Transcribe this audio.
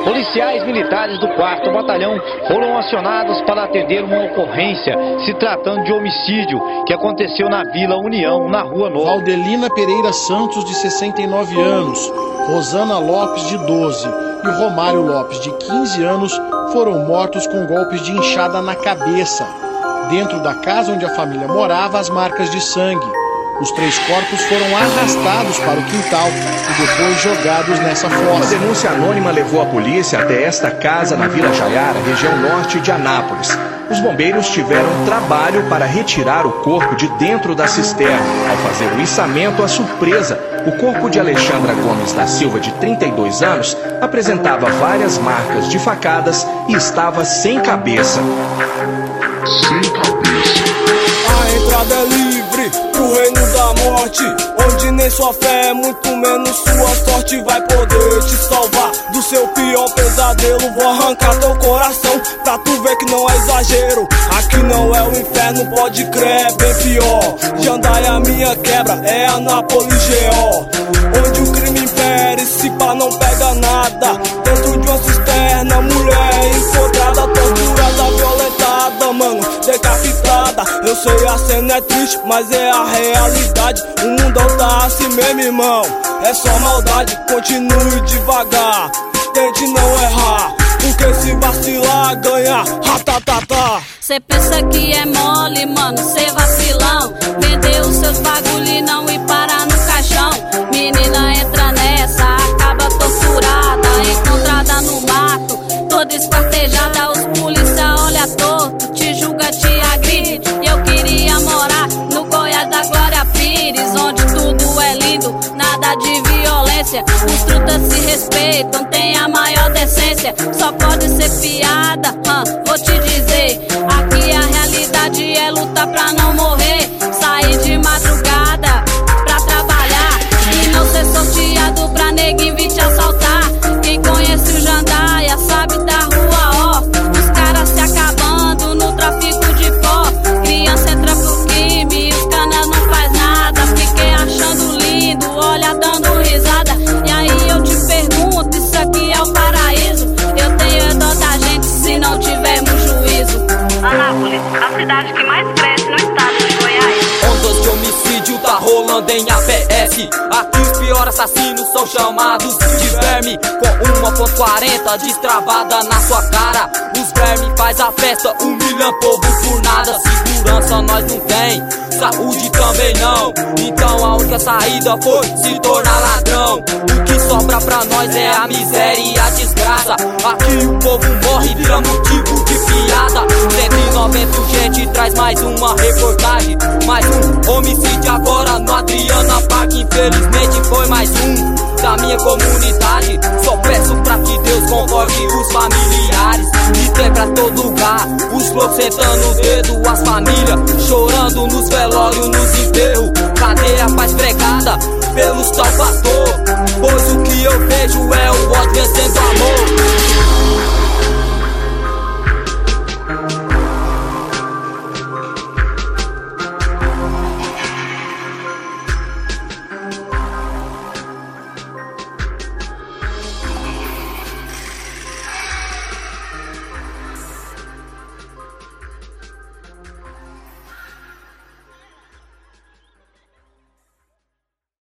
Policiais militares do 4º Batalhão foram acionados para atender uma ocorrência se tratando de homicídio que aconteceu na Vila União, na Rua Nova. Valdelina Pereira Santos, de 69 anos, Rosana Lopes, de 12, e Romário Lopes, de 15 anos, foram mortos com golpes de inchada na cabeça. Dentro da casa onde a família morava, as marcas de sangue. Os 3 corpos foram arrastados para o quintal e depois jogados nessa fossa. Uma denúncia anônima levou a polícia até esta casa na Vila Jaiara, região norte de Anápolis. Os bombeiros tiveram trabalho para retirar o corpo de dentro da cisterna. Ao fazer o içamento, a surpresa, o corpo de Alexandra Gomes da Silva, de 32 anos, apresentava várias marcas de facadas e estava sem cabeça. A entrada é livre pro reino da morte, onde nem sua fé, muito menos sua sorte vai poder te salvar do seu pior pesadelo. Vou arrancar teu coração pra tu ver que não é exagero. Aqui não é o inferno, pode crer, é bem pior. Jandaia é a minha quebra, é Anápolis GO, onde o crime impera e se pá não pega nada. Dentro de uma cisterna, mulher encontrada, torturada, violentada, mano, decapitada. Eu sei a cena é triste, mas é a realidade. O mundão tá assim mesmo, irmão, é só maldade. Continue devagar, tente não errar, porque se vacilar, ganha, ratatatá. Cê pensa que é mole, mano, cê vacilão. Vender os seus bagulho e não ir parar no caixão. Menina entra nessa, acaba torturada, encontrada no mato, toda esquartejada. Os polícia olha torto, te julga, te agride. E eu queria morar no Goiás da Glória Pires, onde tudo é lindo, nada de violência. Os trutas se respeitam, tem a maior decência. Só pode ser piada, vou te dizer. Aqui a realidade é lutar pra não morrer, sair de madrugada pra trabalhar e não ser sorteado pra neguinho vir te assaltar. Quem conhece o Jandaia sabe da rua, ó, os caras se acabando no tráfico de pó. Criança entra pro crime e os canas não faz nada. Fiquei achando lindo, olha dando risada. E aí eu te pergunto, isso aqui é o paraíso? Eu tenho dó da gente se não tivermos juízo. Anápolis, a cidade que mais cresce no estado de Goiás. Ondas de homicídio tá rolando em APS. Aqui os piores assassinos são chamados de verme, com 1.40 destravada na sua cara. Os vermes faz a festa, humilham povo por nada. Segurança nós não tem, saúde também não. Então a única saída foi se tornar ladrão. O que sobra pra nós é a miséria e a desgraça. Aqui o povo morre, vira motivo de piada. 190 gente traz mais uma reportagem. Mais um homicídio agora no Adriana Park. Infelizmente foi mais um da minha comunidade. Só peço pra que Deus convoque os familiares. E tem pra todo lugar os loucos sentando o dedo, as famílias chorando nos velórios, nos enterros. Cadê a paz pregada pelos salvador? Pois o que eu vejo é o ódio vencendo o amor.